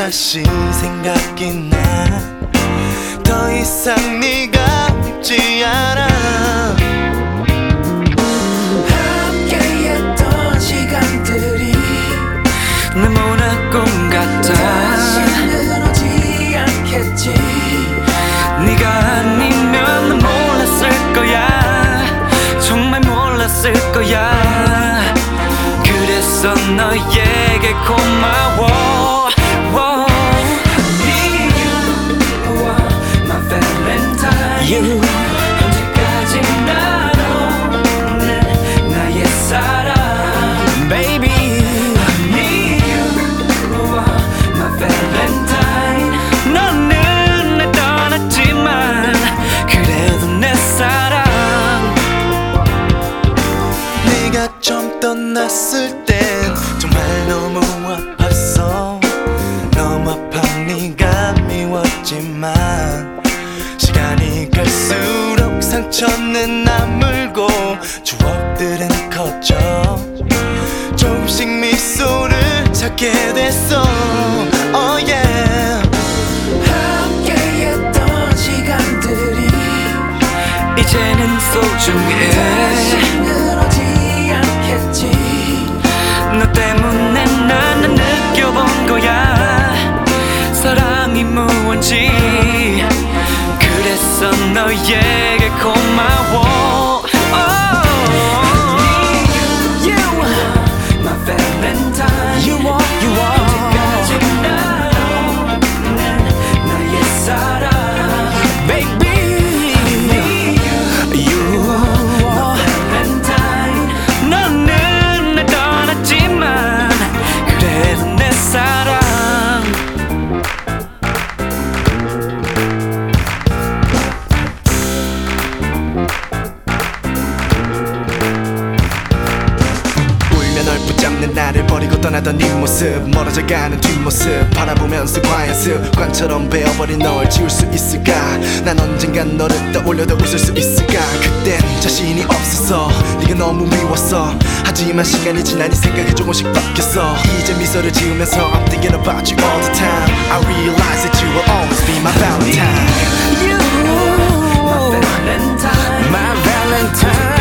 다시 생각이 나. 더 이상 네가 밉지 않아. 함께했던 시간들이 네모난 꿈 같아. 다시는 오지 않겠지. 네가 아니면 난 몰랐을 거야. 정말 몰랐을 거야. 그래서 너에게 고마워. You. 언제까지 나도 나의 사랑 Baby I need you My Valentine. 너는 날 떠났지만 그래도 내 사랑. 네가 좀 떠났을 땐 정말 너무 아팠어. 너무 아파 네가 미웠지만 시간이 갈수록 상처는 남을고 추억들은 커져. 조금씩 미소를 찾게 됐어. Oh yeah. 함께했던 시간들이 이제는 소중해. 다시는 오지 않겠지. 너 때문에 나는 느껴본 거야. 사랑이 무언지. 그래서 너에게 고마워. You, my Valentine. You are. 언제까지 나도 나의 사랑 Baby You, my Valentine. 너는 날 떠났지만 그래도 내 사랑. 붙잡는 나를 버리고 떠나던 네 모습, 멀어져가는 뒷모습 바라보면서 과연 습관처럼 배어버린 널 지울 수 있을까. 난 언젠간 너를 떠올려도 웃을 수 있을까. 그땐 자신이 없었어. 네가 너무 미웠어. 하지만 시간이 지나니 생각이 조금씩 바뀌었어. 이제 미소를 지으면서 I'm thinking about you all the time. I realize that you will always be my Valentine. You, my Valentine. My Valentine.